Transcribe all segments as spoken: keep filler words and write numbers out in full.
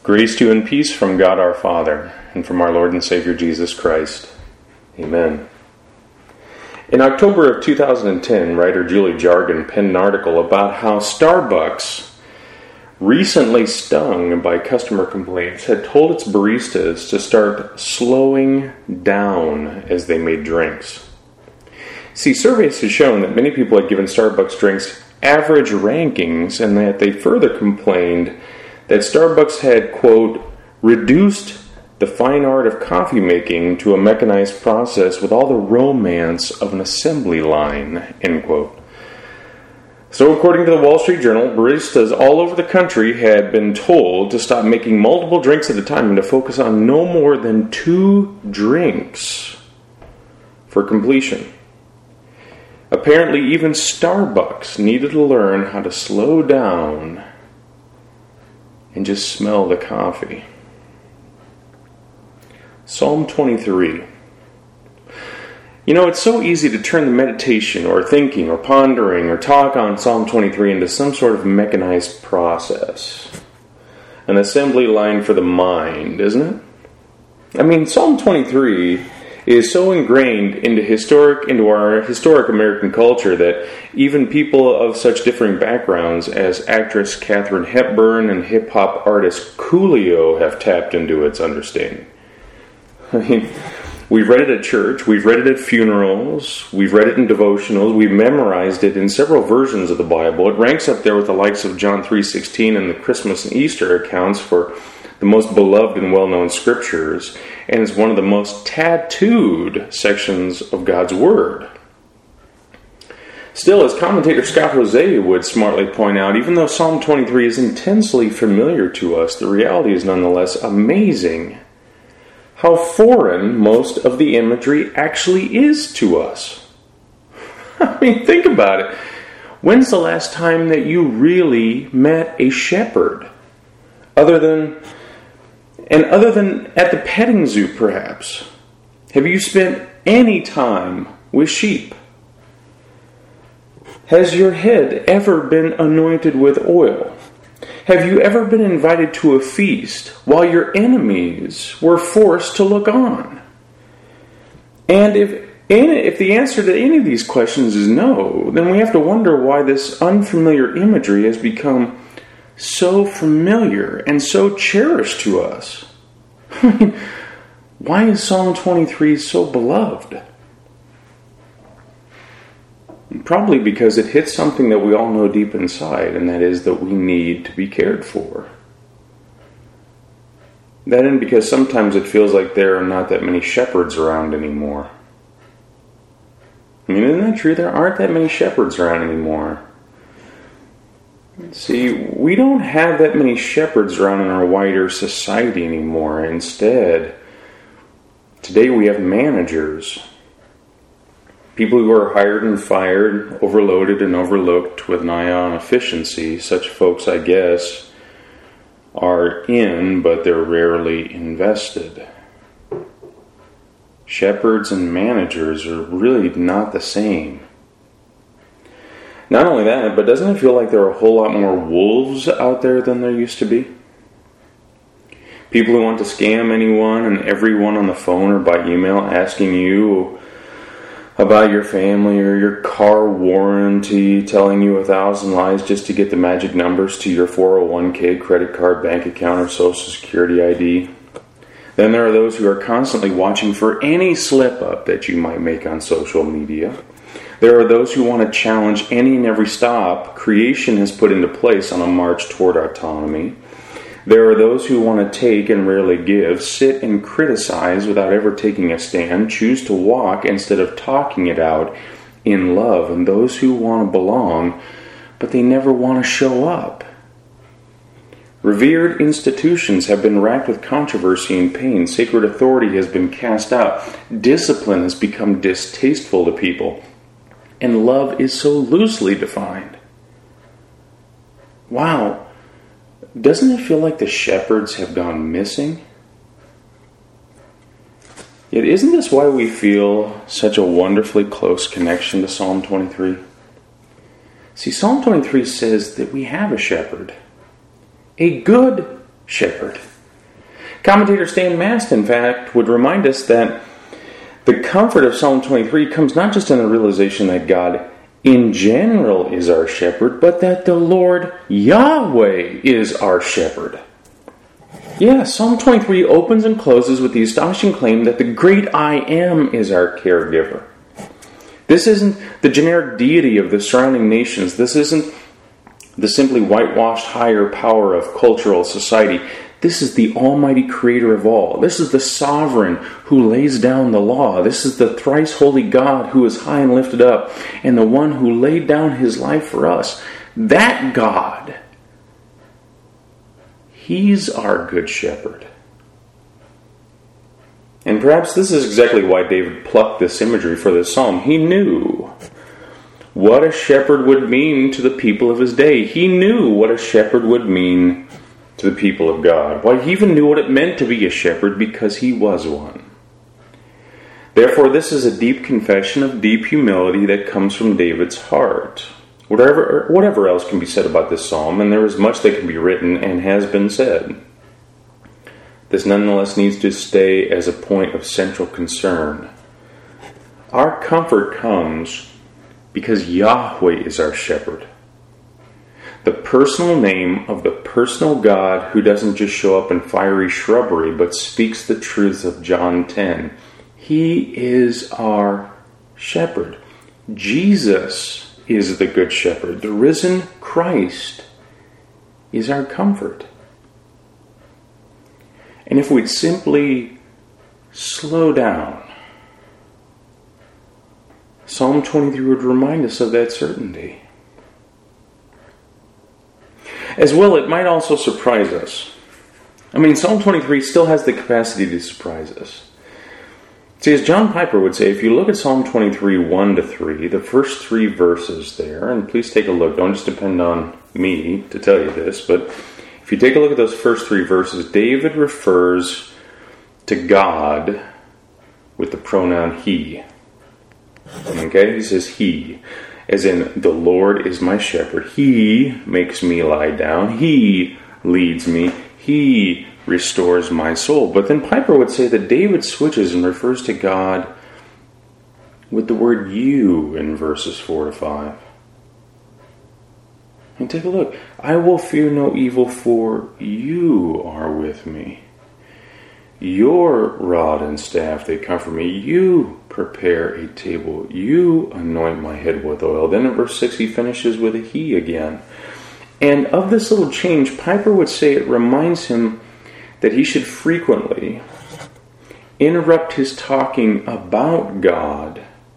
Grace to you and peace from God our Father, and from our Lord and Savior Jesus Christ. Amen. In October of two thousand ten, writer Julie Jargon penned an article about how Starbucks, recently stung by customer complaints, had told its baristas to start slowing down as they made drinks. See, surveys have shown that many people had given Starbucks drinks average rankings, and that they further complained that Starbucks had, quote, reduced the fine art of coffee making to a mechanized process with all the romance of an assembly line, end quote. So according to the Wall Street Journal, baristas all over the country had been told to stop making multiple drinks at a time and to focus on no more than two drinks for completion. Apparently even Starbucks needed to learn how to slow down and just smell the coffee. Psalm twenty-three. You know, it's so easy to turn the meditation or thinking or pondering or talk on Psalm twenty-three into some sort of mechanized process. An assembly line for the mind, isn't it? I mean, Psalm twenty-three is so ingrained into historic into our historic American culture that even people of such differing backgrounds as actress Katharine Hepburn and hip-hop artist Coolio have tapped into its understanding. I mean, we've read it at church, we've read it at funerals, we've read it in devotionals, we've memorized it in several versions of the Bible. It ranks up there with the likes of John three sixteen and the Christmas and Easter accounts for the most beloved and well-known scriptures, and is one of the most tattooed sections of God's Word. Still, as commentator Scott Hosea would smartly point out, even though Psalm twenty-three is intensely familiar to us, the reality is nonetheless amazing how foreign most of the imagery actually is to us. I mean, think about it. When's the last time that you really met a shepherd? Other than, and other than at the petting zoo, perhaps. Have you spent any time with sheep? Has your head ever been anointed with oil? Have you ever been invited to a feast while your enemies were forced to look on? And if if the answer to any of these questions is no, then we have to wonder why this unfamiliar imagery has become so familiar and so cherished to us. I mean, why is Psalm twenty-three so beloved? Probably because it hits something that we all know deep inside, and that is that we need to be cared for. That and because sometimes it feels like there are not that many shepherds around anymore. I mean, isn't that true? There aren't that many shepherds around anymore. See, we don't have that many shepherds around in our wider society anymore. Instead, today we have managers. People who are hired and fired, overloaded and overlooked with an eye on efficiency. Such folks, I guess, are in, but they're rarely invested. Shepherds and managers are really not the same. Not only that, but doesn't it feel like there are a whole lot more wolves out there than there used to be? People who want to scam anyone and everyone on the phone or by email asking you about your family or your car warranty, telling you a thousand lies just to get the magic numbers to your four oh one k, credit card, bank account, or social security I D. Then there are those who are constantly watching for any slip-up that you might make on social media. There are those who want to challenge any and every stop creation has put into place on a march toward autonomy. There are those who want to take and rarely give, sit and criticize without ever taking a stand, choose to walk instead of talking it out in love, and those who want to belong, but they never want to show up. Revered institutions have been racked with controversy and pain. Sacred authority has been cast out. Discipline has become distasteful to people, and love is so loosely defined. Wow. Doesn't it feel like the shepherds have gone missing? Yet isn't this why we feel such a wonderfully close connection to Psalm twenty-three? See, Psalm twenty-three says that we have a shepherd. A good shepherd. Commentator Stan Mast, in fact, would remind us that the comfort of Psalm twenty-three comes not just in the realization that God in general is our shepherd, but that the Lord Yahweh is our shepherd. Yeah, Psalm twenty-three opens and closes with the astonishing claim that the great I Am is our caregiver. This isn't the generic deity of the surrounding nations. This isn't the simply whitewashed higher power of cultural society. This is the almighty creator of all. This is the sovereign who lays down the law. This is the thrice holy God who is high and lifted up, and the one who laid down his life for us. That God, he's our good shepherd. And perhaps this is exactly why David plucked this imagery for this psalm. He knew what a shepherd would mean to the people of his day. He knew what a shepherd would mean to the people of God. Why, he even knew what it meant to be a shepherd because he was one. Therefore, this is a deep confession of deep humility that comes from David's heart. Whatever, whatever else can be said about this psalm, and there is much that can be written and has been said, this nonetheless needs to stay as a point of central concern. Our comfort comes because Yahweh is our shepherd. The personal name of the personal God who doesn't just show up in fiery shrubbery, but speaks the truths of John ten. He is our shepherd. Jesus is the good shepherd. The risen Christ is our comfort. And if we'd simply slow down, Psalm twenty-three would remind us of that certainty. As well, it might also surprise us. I mean, Psalm twenty-three still has the capacity to surprise us. See, as John Piper would say, if you look at Psalm twenty-three, one to three, the first three verses there, and please take a look, don't just depend on me to tell you this, but if you take a look at those first three verses, David refers to God with the pronoun he. Okay, he says he. As in, the Lord is my shepherd. He makes me lie down. He leads me. He restores my soul. But then Piper would say that David switches and refers to God with the word you in verses four to five. And take a look. I will fear no evil, for you are with me. Your rod and staff, they comfort me. You prepare a table. You anoint my head with oil. Then in verse six he finishes with a he again. And of this little change, Piper would say it reminds him that he should frequently interrupt his talking about God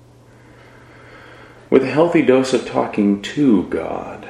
with a healthy dose of talking to God.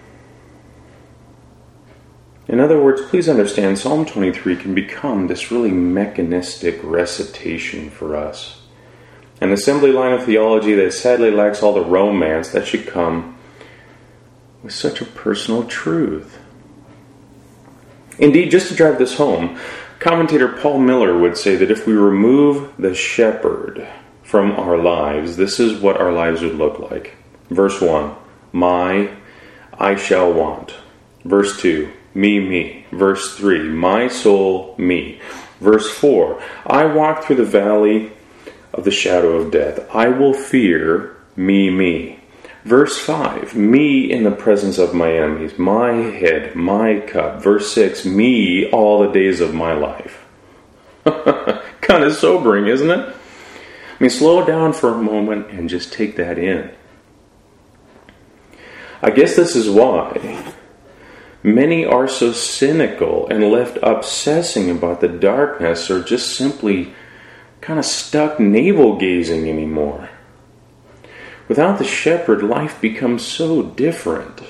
In other words, please understand, Psalm twenty-three can become this really mechanistic recitation for us. An assembly line of theology that sadly lacks all the romance that should come with such a personal truth. Indeed, just to drive this home, commentator Paul Miller would say that if we remove the shepherd from our lives, this is what our lives would look like. Verse one, my, I shall want. Verse two, me, me. Verse three, my soul, me. Verse four, I walk through the valley of the shadow of death. I will fear, me, me. Verse five, me in the presence of my enemies, my head, my cup. Verse six, me all the days of my life. Kind of sobering, isn't it? I mean, slow down for a moment and just take that in. I guess this is why many are so cynical and left obsessing about the darkness, or just simply kind of stuck navel-gazing anymore. Without the shepherd, life becomes so different.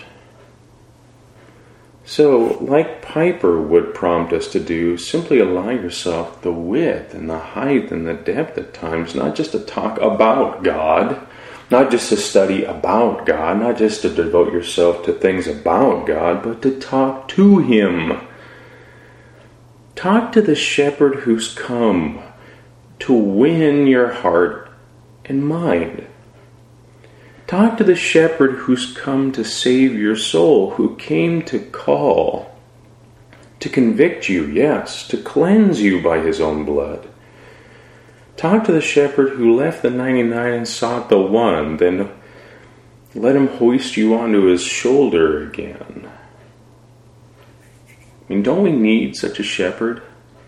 So, like Piper would prompt us to do, simply allow yourself the width and the height and the depth at times, not just to talk about God, not just to study about God, not just to devote yourself to things about God, but to talk to Him. Talk to the shepherd who's come to win your heart and mind. Talk to the shepherd who's come to save your soul, who came to call To convict you, yes, to cleanse you by his own blood. Talk to the shepherd who left the ninety-nine and sought the one, then let him hoist you onto his shoulder again. I mean, don't we need such a shepherd?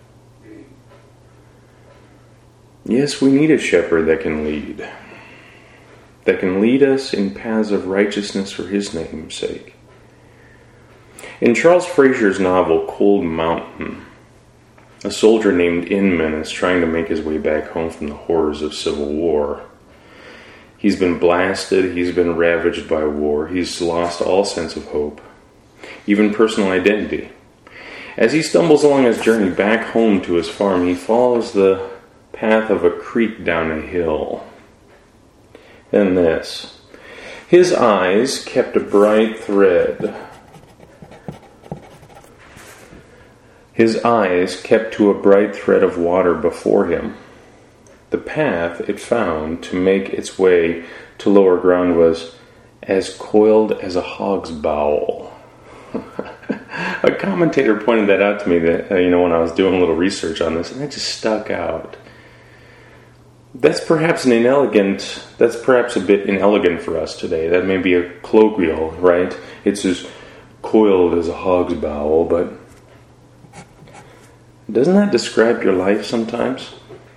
Yes, we need a shepherd that can lead. That can lead us in paths of righteousness for his name's sake. In Charles Fraser's novel, Cold Mountain, a soldier named Inman is trying to make his way back home from the horrors of civil war. He's been blasted, he's been ravaged by war, he's lost all sense of hope, even personal identity. As he stumbles along his journey back home to his farm, he follows the path of a creek down a hill. Then this. His eyes kept a bright thread. His eyes kept to a bright thread of water before him. The path it found to make its way to lower ground was as coiled as a hog's bowel. A commentator pointed that out to me that, uh, you know, when I was doing a little research on this, and that just stuck out. That's perhaps an inelegant, that's perhaps a bit inelegant for us today. That may be a colloquial, right? It's as coiled as a hog's bowel, but doesn't that describe your life sometimes?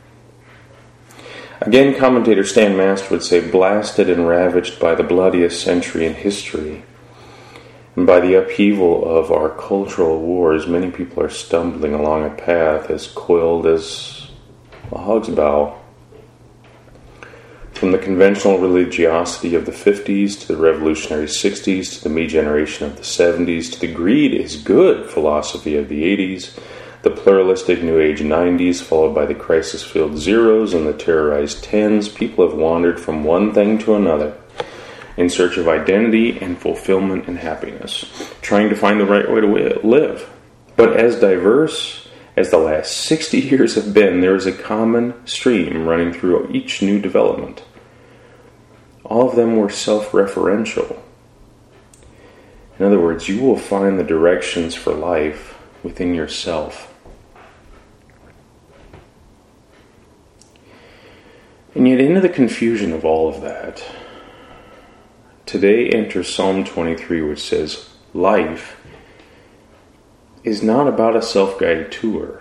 Again, commentator Stan Mast would say, blasted and ravaged by the bloodiest century in history, and by the upheaval of our cultural wars, many people are stumbling along a path as coiled as a hog's bowel. From the conventional religiosity of the fifties to the revolutionary sixties to the me generation of the seventies to the greed is good philosophy of the eighties, the pluralistic New Age nineties, followed by the crisis-filled zeros and the terrorized tens, people have wandered from one thing to another in search of identity and fulfillment and happiness, trying to find the right way to live. But as diverse as the last sixty years have been, there is a common stream running through each new development. All of them were self-referential. In other words, you will find the directions for life within yourself. And yet, into the confusion of all of that, today enters Psalm twenty-three, which says, life is not about a self-guided tour.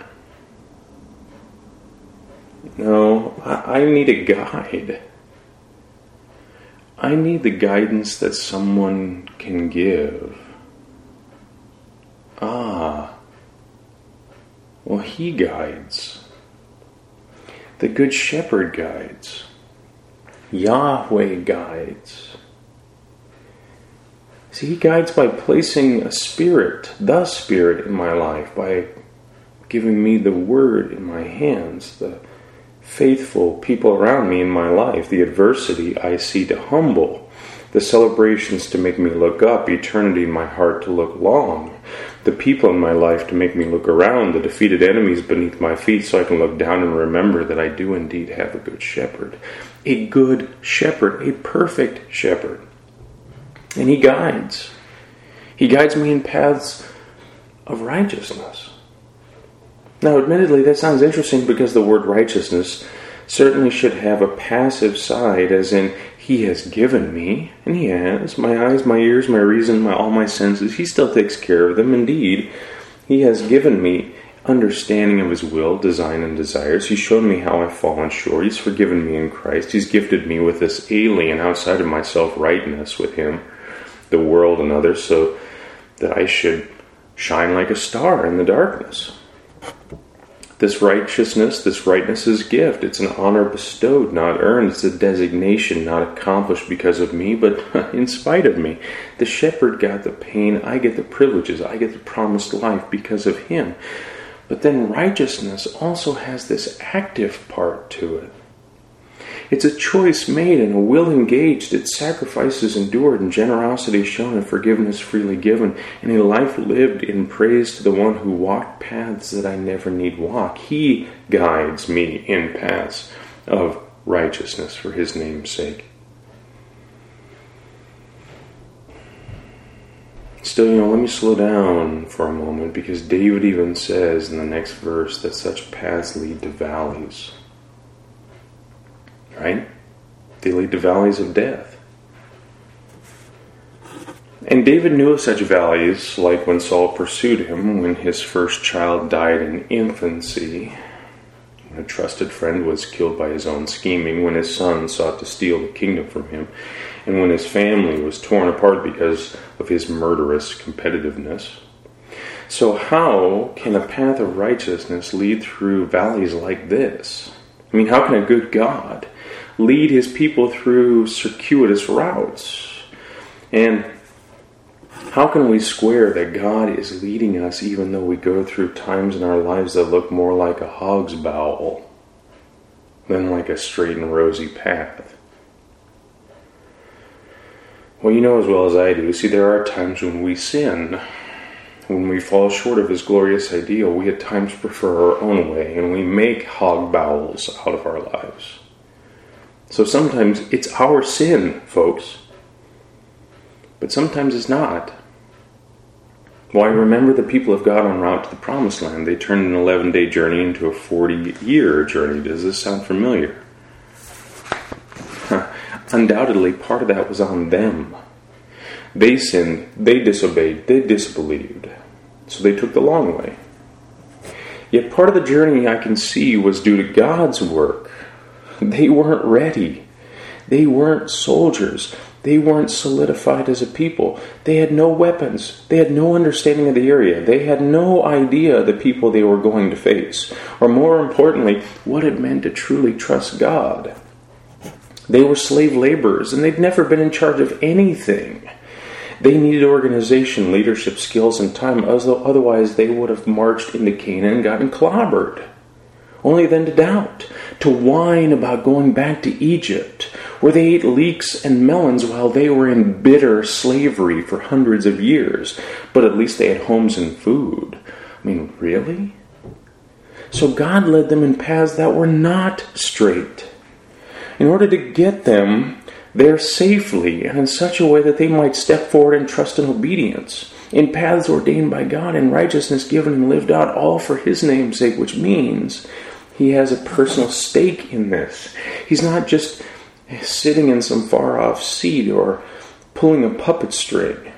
No, I, I need a guide. I need the guidance that someone can give. Ah, well, he guides. The Good Shepherd guides. Yahweh guides. See, he guides by placing a spirit, the spirit in my life, by giving me the word in my hands, the faithful people around me in my life, the adversity I see to humble, the celebrations to make me look up, eternity in my heart to look long, the people in my life to make me look around, the defeated enemies beneath my feet so I can look down and remember that I do indeed have a good shepherd. A good shepherd, a perfect shepherd. And he guides. He guides me in paths of righteousness. Now, admittedly, that sounds interesting because the word righteousness certainly should have a passive side, as in, he has given me, and he has, my eyes, my ears, my reason, my all my senses. He still takes care of them. Indeed, he has given me understanding of his will, design, and desires. He's shown me how I've fallen short. He's forgiven me in Christ. He's gifted me with this alien outside of myself rightness with him, the world, and others, so that I should shine like a star in the darkness. This righteousness, this rightness is gift. It's an honor bestowed, not earned. It's a designation not accomplished because of me, but in spite of me. The shepherd got the pain. I get the privileges. I get the promised life because of him. But then righteousness also has this active part to it. It's a choice made and a will engaged. It's sacrifices endured and generosity shown and forgiveness freely given, and a life lived in praise to the one who walked paths that I never need walk. He guides me in paths of righteousness for his name's sake. still, you know, let me slow down for a moment, because David even says in the next verse that such paths lead to valleys. Right? They lead to valleys of death. And David knew of such valleys, like when Saul pursued him, when his first child died in infancy, when a trusted friend was killed by his own scheming, when his son sought to steal the kingdom from him, and when his family was torn apart because of his murderous competitiveness. So how can a path of righteousness lead through valleys like this? I mean, how can a good God lead his people through circuitous routes? And how can we square that God is leading us even though we go through times in our lives that look more like a hog's bowel than like a straight and rosy path? Well, you know as well as I do, see, there are times when we sin. When we fall short of his glorious ideal, we at times prefer our own way, and we make hog bowels out of our lives. So sometimes it's our sin, folks. But sometimes it's not. Why, remember the people of God en route to the Promised Land. They turned an eleven-day journey into a forty-year journey. Does this sound familiar? Undoubtedly, part of that was on them. They sinned, they disobeyed, they disbelieved. So they took the long way. Yet part of the journey I can see was due to God's work. They weren't ready. They weren't soldiers. They weren't solidified as a people. They had no weapons. They had no understanding of the area. They had no idea the people they were going to face. Or more importantly, what it meant to truly trust God. They were slave laborers, and they'd never been in charge of anything. They needed organization, leadership skills, and time. Otherwise, they would have marched into Canaan and gotten clobbered. Only then to doubt, to whine about going back to Egypt, where they ate leeks and melons while they were in bitter slavery for hundreds of years. But at least they had homes and food. I mean, really? So God led them in paths that were not straight, in order to get them there safely and in such a way that they might step forward in trust and obedience, in paths ordained by God and righteousness given and lived out, all for his name's sake, which means he has a personal stake in this. He's not just sitting in some far-off seat or pulling a puppet string.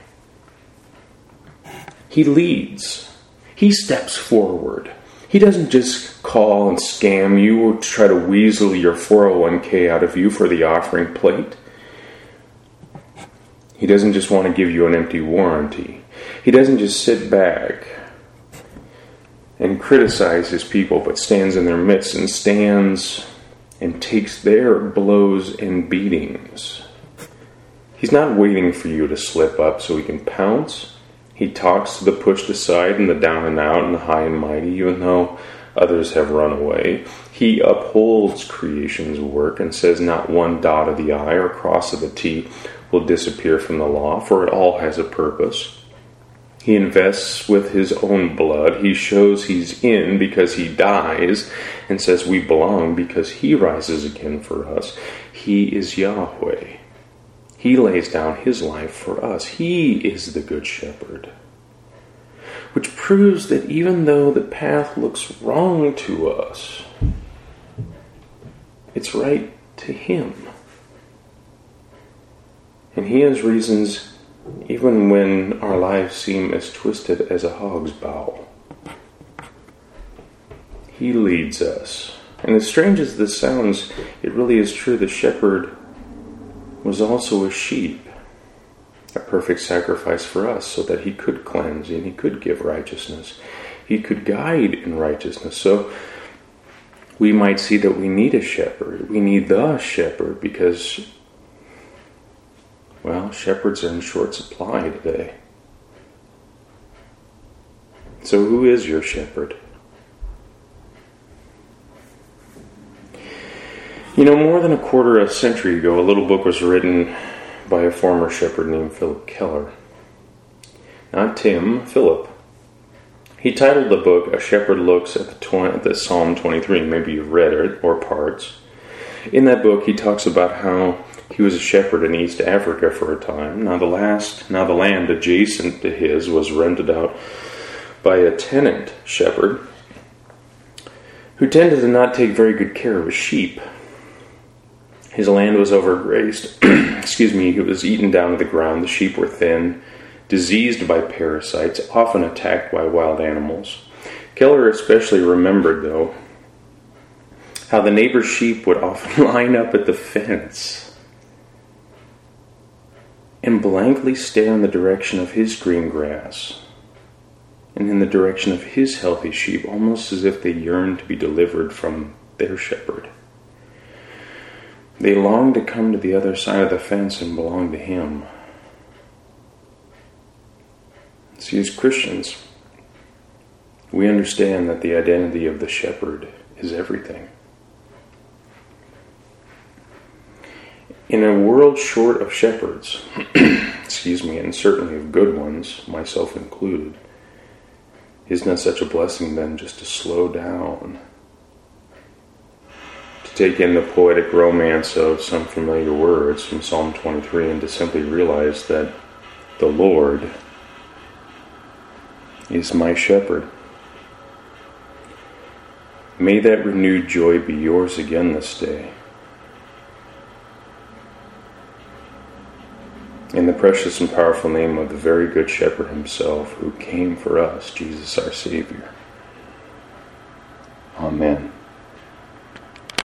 He leads. He steps forward. He doesn't just call and scam you or try to weasel your four oh one k out of you for the offering plate. He doesn't just want to give you an empty warranty. He doesn't just sit back and criticize his people, but stands in their midst and stands and takes their blows and beatings. He's not waiting for you to slip up so he can pounce. He talks to the pushed aside and the down and out and the high and mighty, even though others have run away. He upholds creation's work and says not one dot of the I or cross of the T will disappear from the law, for it all has a purpose. He invests with his own blood. He shows he's in because he dies and says we belong because he rises again for us. He is Yahweh. He lays down his life for us. He is the Good Shepherd. Which proves that even though the path looks wrong to us, it's right to him. And he has reasons even when our lives seem as twisted as a hog's bowel. He leads us. And as strange as this sounds, it really is true. The shepherd was also a sheep, a perfect sacrifice for us, so that he could cleanse and he could give righteousness. He could guide in righteousness. So we might see that we need a shepherd. We need the shepherd because, well, shepherds are in short supply today. So who is your shepherd? You know, more than a quarter of a century ago, a little book was written by a former shepherd named Philip Keller. Not Tim, Philip. He titled the book, A Shepherd Looks at the, tw- the Psalm twenty-three. Maybe you've read it, or parts. In that book, he talks about how He was a shepherd in East Africa for a time. Now the last, now the land adjacent to his was rented out by a tenant shepherd who tended to not take very good care of his sheep. His land was overgrazed. Excuse me, it was eaten down to the ground. The sheep were thin, diseased by parasites, often attacked by wild animals. Keller especially remembered, though, how the neighbor's sheep would often line up at the fence and blankly stare in the direction of his green grass and in the direction of his healthy sheep, almost as if they yearned to be delivered from their shepherd. They longed to come to the other side of the fence and belong to him. See, as Christians, we understand that the identity of the shepherd is everything. In a world short of shepherds, excuse me, and certainly of good ones, myself included, isn't it such a blessing then just to slow down, to take in the poetic romance of some familiar words from Psalm twenty-three and to simply realize that the Lord is my shepherd. May that renewed joy be yours again this day. In the precious and powerful name of the very good shepherd himself, who came for us, Jesus our Savior. Amen.